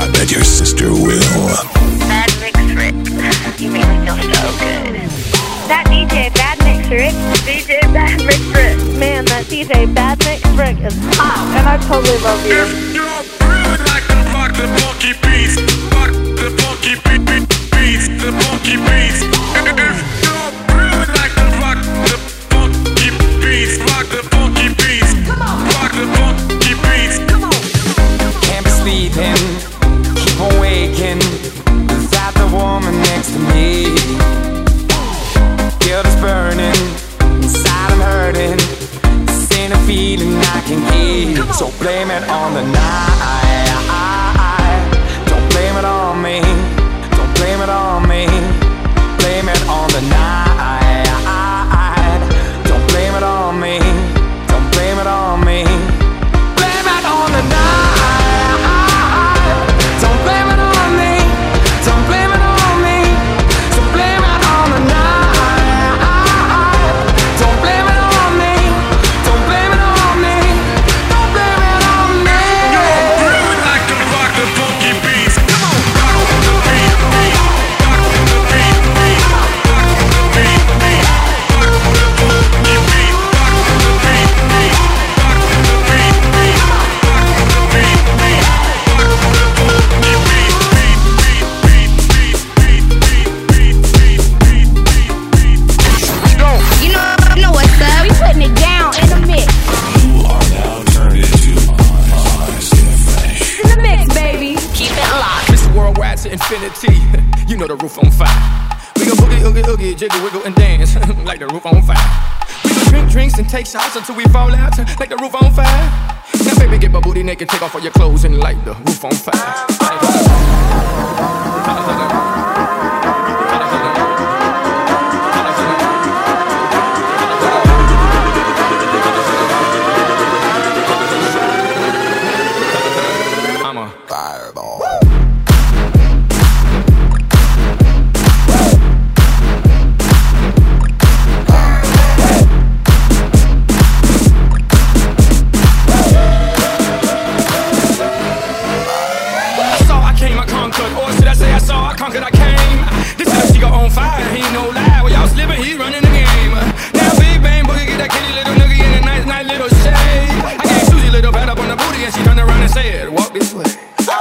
I bet your sister will. Bad Mix Rick. You make me feel so good. That DJ Bad Mix Rick. DJ Bad Mix Rick. Man, that DJ Bad Mix Rick is hot, and I totally love you. If you're rude like the rock, the funky beats, rock the funky beats, the funky beats. If you're rude like the rock, the funky beats, rock the funky beats, rock the funky beats. Come on. Can't be sleeping, keep on waking without the woman next to me. Guilt is burning, inside I'm hurting. This ain't a feeling I can give. So blame it on the night. Don't blame it on me. Don't blame it on me. Blame it on the night. Don't blame it on me. Don't blame it on me. Blame it on the night. Don't blame it on me. Don't blame it on me. So blame it on the night. Don't blame it on me. Don't blame it on me. Don't blame it on me. You're rude like the rock, the funky beats. Come on, rock the beat, rock the beat, rock the beat, rock the funky beat, rock the beat, rock the beat, rock the beat, You know what's up? We putting it down in the mix. You are now turned into In the mix, baby. Keep it locked. Mr. Worldwide to infinity. You know the roof on fire. We gon' boogie, oogie, oogie, jiggle, wiggle, and dance like the roof on fire. We gon' drink drinks and take shots until we fall out like the roof on fire. Now, baby, get my booty naked, take off all your clothes and light the roof on fire. I'm a fireball. I saw, I came, I conquered. Or should I say I saw, I conquered, I came. This is she go on fire, he ain't no lie. While y'all slipping, he running the game. Now Big Bang Boogie get that kitty little noogie in a nice, nice little shade. I gave Susie a little pat up on the booty and she turned around and said, walk this way.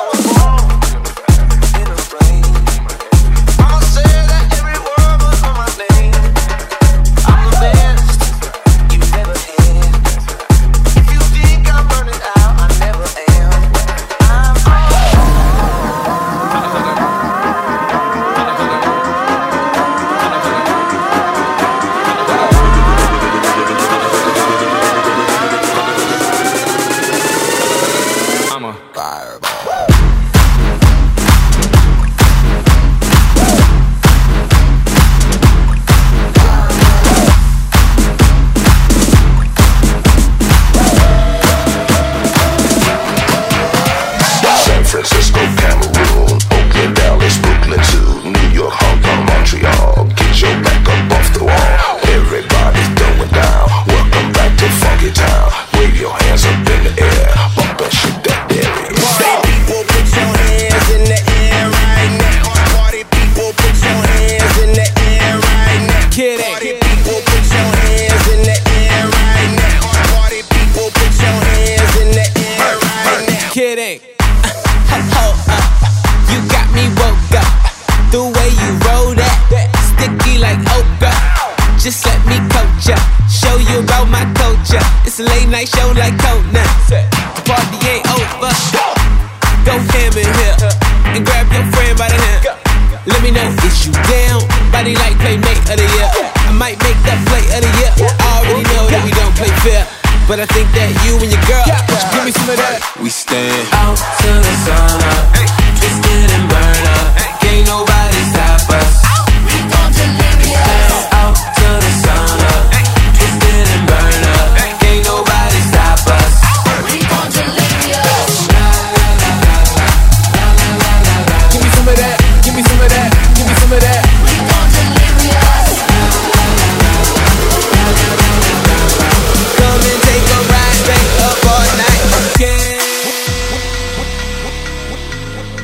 I'm a fireball. San Francisco, Cameroon, Oakland, Dallas, Brooklyn too, New York, Hong Kong, Montreal. Get your back up off the wall. Everybody's going down. Welcome back to Funky Town. Wave your hands up in the air. Bump and shake that area. Party people, put your hands in the air right now. Party people, put your hands in the air right now. Party people, put your hands in the air right now. Party people, put your hands in the air right now. Kidding. You got me woke up. The way you roll that, sticky like okra. Just let me coach ya, show you about my culture. It's a late night show like Conan. The party ain't over. Go ham in here and grab your friend by the hand. Let me know if you down. Body like playmate of the year. I might make that play of the year. I already know that we don't play fair, but I think that you and your girl should give me some of that. We stand out till the sun up, twisted and burn up. Can't nobody stop us. We gon' stand out till the sun up, twisted and burn up. Can't nobody stop us. We gon' Give me some of that. Give me some of that. Give me some of that. We gon' Come and take a ride, back up all night again.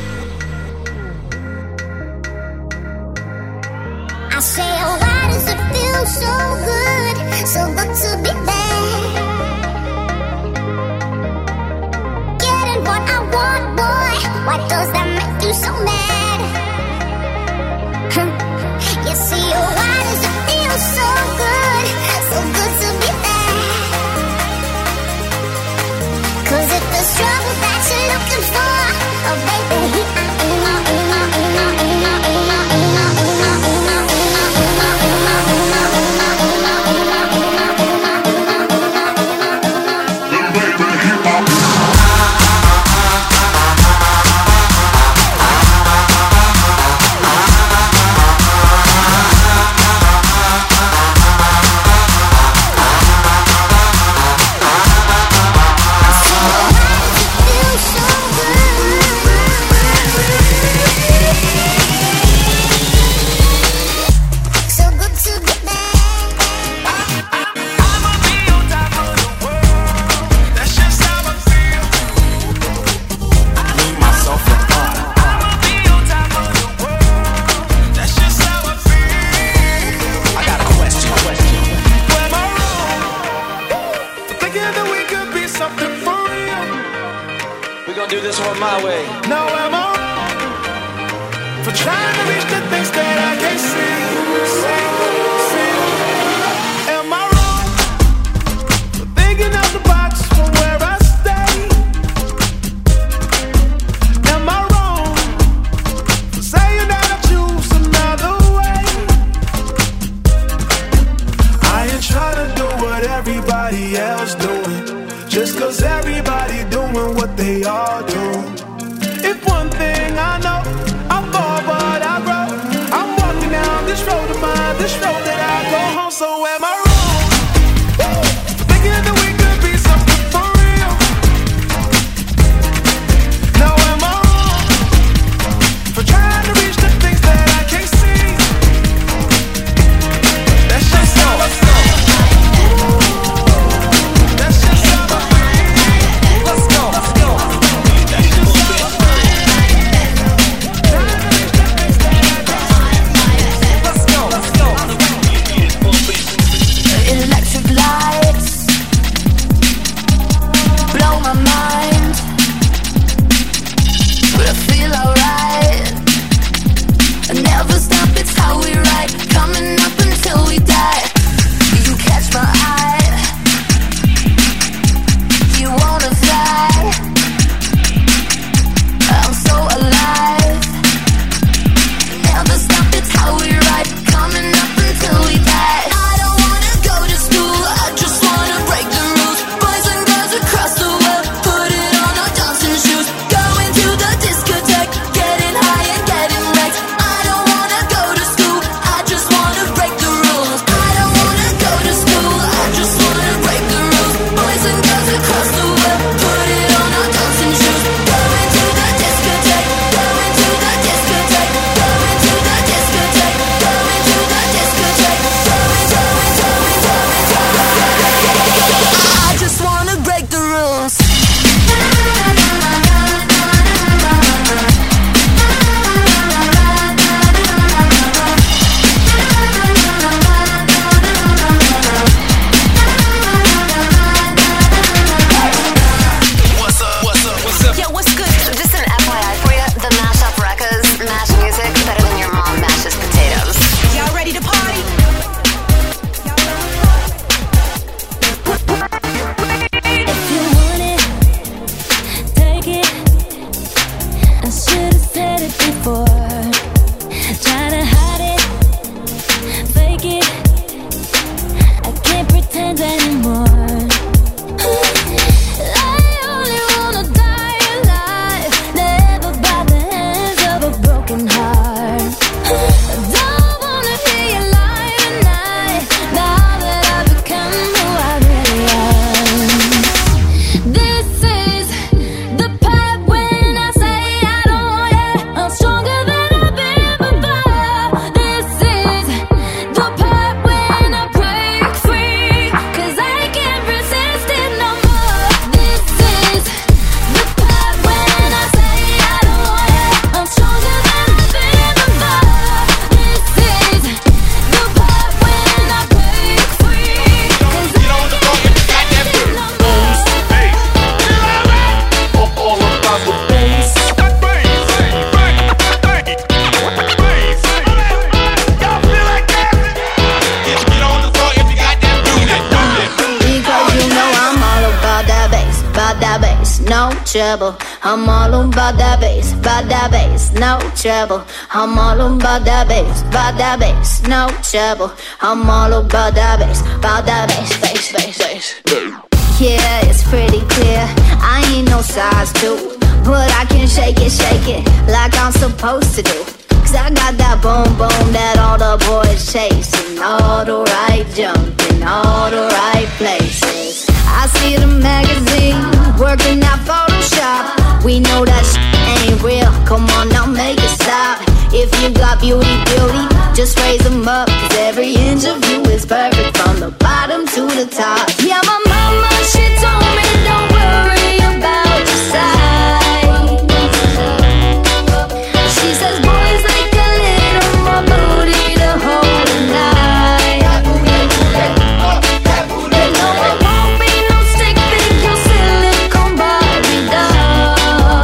gonna do this one my way. Now am I wrong for trying to reach the things that I can't see? Am I wrong for thinking out the box from where I stay? Am I wrong for saying that I choose another way? I ain't trying to do what everybody else doing, just cause everybody doing what they all do. If one thing I know, I fall but I grow. I'm walking down this road of mine, this road that I go home. So am I wrong? Thinking that we could be something for real. Now am I wrong for trying to reach the things that I can't see? That's just how I feel. That's just how I feel. Let's go, let's go. That's just how I feel. Let's go, let's go. Electric lights blow my mind, but I feel alright. I never stop, it's how we ride, coming up until we die. You catch my eye, you wanna fly. I'm so alive. Never stop, it's how we ride, coming up until we die. I don't wanna go to school, I just wanna break the rules. Boys and girls across the world, put it on our dancing shoes. Going to the discotheque, getting high and getting wrecked. I don't wanna go to school, I just wanna break the rules. I don't wanna go to school, I just wanna break the rules. Boys and girls across the world, put it on our dancing shoes. Going to the discotheque, going to the discotheque, going to the discotheque, going to the discotheque, I just wanna break the rules. What's up? What's up? What's up? Yo, what's good? Just an FYI for you. The mashup records mash music better than your mom mashes potatoes. Y'all ready to party? If you want it, take it. I should've said it before. Try to hide it, fake it. I can't pretend anymore. I only wanna die alive, never by the hands of a broken heart. I don't wanna be alive tonight, now that I've become who I really am. This is the part when I say I don't want it. I'm stronger than I've been before. This is the part when I break free, 'cause I can't resist it no more. This is the part when I say I don't want it. I'm stronger than I've been before. This is the part when I break free, 'cause I can't resist it no more. All about the bass. That bass. Y'all feel like dancing? Get on the floor if you got that booty. Because you know I'm all about that bass, no trouble. I'm all about that bass, no trouble. I'm all about that bass, no trouble. I'm all about that bass, bass. Yeah, it's pretty clear. I ain't no size 2, but I can shake it like I'm supposed to do. 'Cause I got that boom boom that all the boys chasing, all the right junk in all the right places. I see the magazine working that Photoshop. We know that ain't real. Come on now, make it stop. If you got beauty, just raise them up. 'Cause every inch of you is perfect from the bottom to the top. Yeah, my mama, she told me don't worry about your size. She says boys like a little more booty to hold tonight. No, it won't be no stick figure silicone Barbie doll.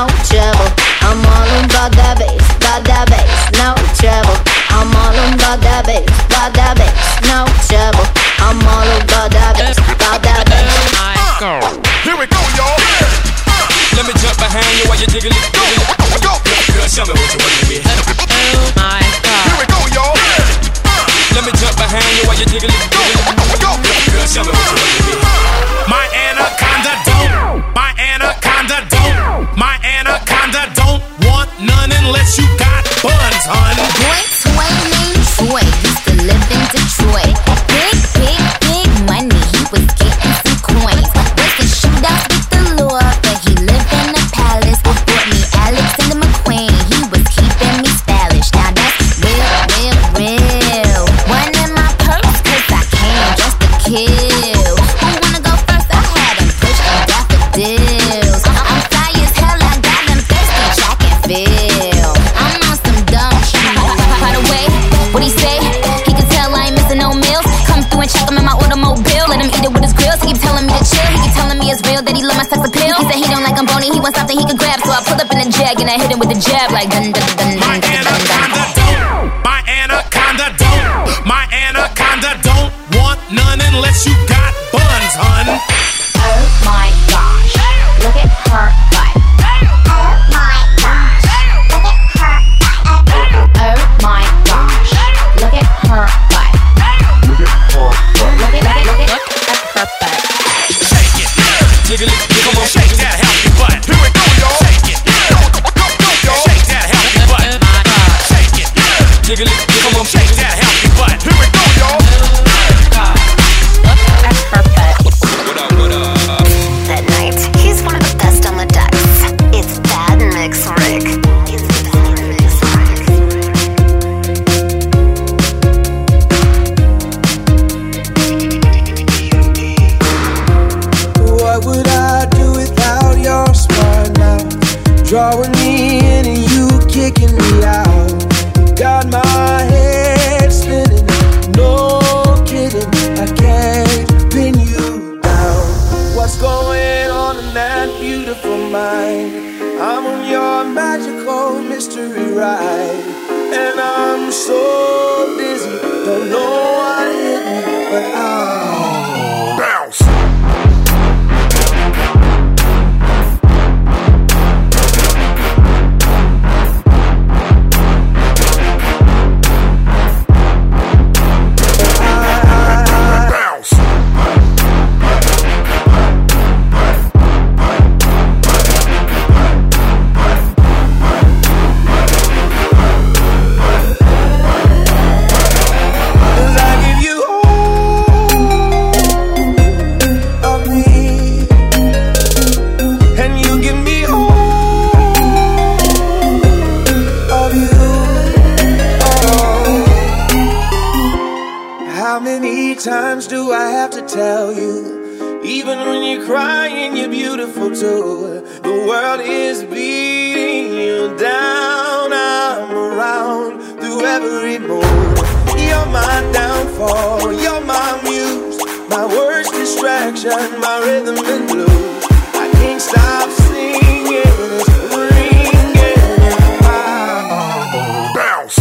no trouble. I'm all about that bass, no trouble. I'm all about that bass, no trouble. I'm all about that bass, Here we go, y'all. Let me jump behind you while you jiggle it. Go. Girl, show me what you want to be. Oh my God. Here we go, y'all. Let me jump behind you while you jiggle it. Go. Girl, show me what you want to be. My anaconda don't want none unless you got buns, hun. Boy, Sway named Troy used to live in Detroit. Big money, he was getting some coins. Was the shootouts with the law, but he lived in a palace. Brought me Alexander McQueen, he was keeping me stylish. Now that's real. One in my purse, cause I came just to kill. Who wanna go first? I had him push them daffodils. I'm fly as hell, I got them thirsty, I can feel. I'm on some dumb shit. By the way, what he say? He can tell I ain't missing no meals. Come through and check him in my automobile. Let him eat it with his grills. He keep telling me to chill. He keep telling me it's real that he love my sex appeal. He said he don't like I'm bony, he wants something he can grab. So I pull up in a jag and I hit him with the jab like dun dun dun dun dun dun dun. My anaconda don't want none unless you got buns, hun. Oh my gosh, look at her butt. Oh my gosh, look at her butt. Oh my gosh, look at her butt. Look at her butt. Shake it, jiggle it, come on, shake that healthy butt. Here we go, y'all. Shake it, go, y'all. Shake that healthy butt. Shake it, jiggle it, come on, shake that healthy butt. Here we go, y'all. That's her butt. That night, he's one of the best on the decks. It's Bad Mix Rick. What would I do without your smart mouth? Drawing me in and you kicking me out. Got my head spinning, no kidding. I can't pin you down. What's going on in that beautiful mind? I'm on your magical mystery ride, and I'm so dizzy, don't know what hit me, but I'll bounce. Times do I have to tell you? Even when you're crying, you're beautiful too. The world is beating you down. I'm around through every mood. You're my downfall, you're my muse, my worst distraction, my rhythm and blues. I can't stop singing, it's ringing in my bounce.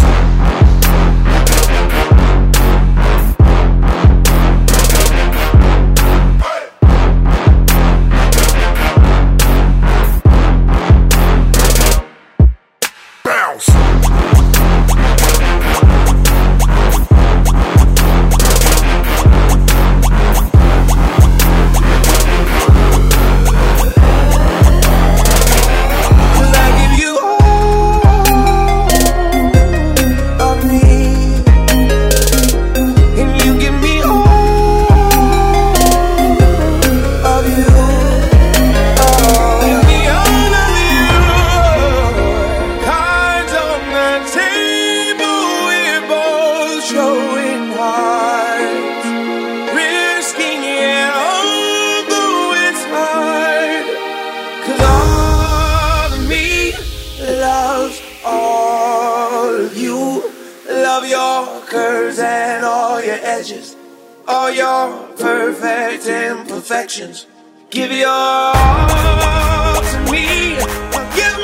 All your perfect imperfections. Give your all to me. Give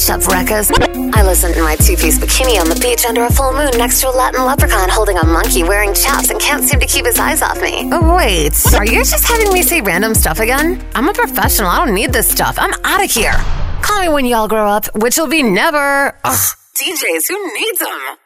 washed-up wreckers. I listen in my two-piece bikini on the beach under a full moon next to a Latin leprechaun holding a monkey wearing chaps and can't seem to keep his eyes off me. Oh, wait, are you just having me say random stuff again? I'm a professional. I don't need this stuff. I'm out of here. Call me when y'all grow up, which will be never. Ugh, DJs, who needs them?